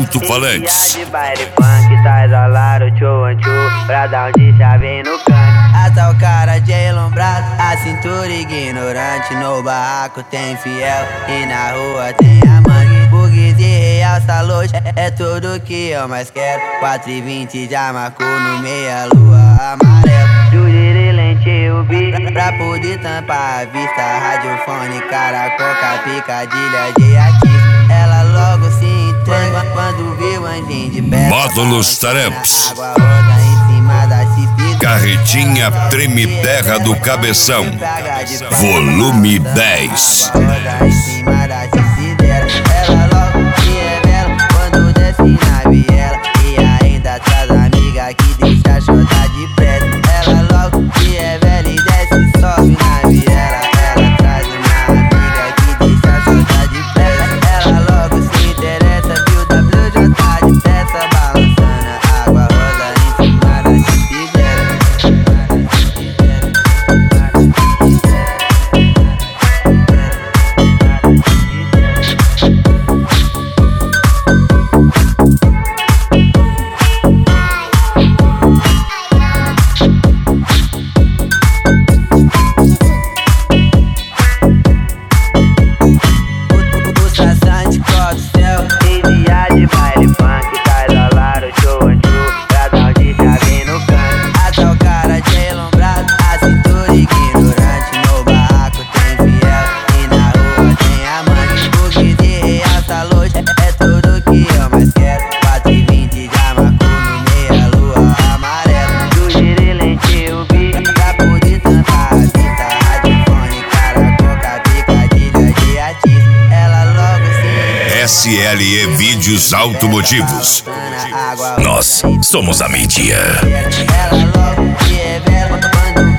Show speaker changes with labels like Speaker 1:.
Speaker 1: alto-falantes.
Speaker 2: De baile funk, tá exalado, tchô, tchô, pra dar de chave no canto. Até o cara de elombrado, a cintura ignorante. No barraco tem fiel e na rua tem a mangue. Bugs e realça loja, é tudo que eu mais quero. 4h20 já marcou no meia-lua amarelo. Juriri lente o bico, pra poder tampar a vista. Radiofone, cara, coca, picadilha de artista. Ela logo se entrega quando vê o anjinho de perto.
Speaker 1: Módulos Taramps.
Speaker 2: Água roda em cima da cisterna.
Speaker 1: Carretinha Treme Terra do Cabeção. Volume 10.
Speaker 2: Água roda em cima da cisterna. Ela logo se revela quando desce na viela. E ainda traz amiga que deixa a chota de preto. Ela logo se revela e desce e sobe na viela. Ela traz uma amiga que deixa a chota de preto. Ela logo se interessa, viu WJ de peça balançando. Água roda em cima da cisterna. O traçante cobre o céu, em dia de baile funk, tá exalado, show, show, pra dar de chave no canto. Até o cara de elombrado, a cintura ignorante. No barraco tem fiel e na rua tem a mangue. Bugs e realça loja, é tudo que eu mais quero. 4h20 já marcou no meia-lua amarelo. Juriri lente o bico, pra poder tampar a vista. Radiofone, cara, coca, picadilha de artista. Ela logo se
Speaker 1: SLE Vídeos Automotivos. Nós somos a mídia.
Speaker 2: ela logo se revela quando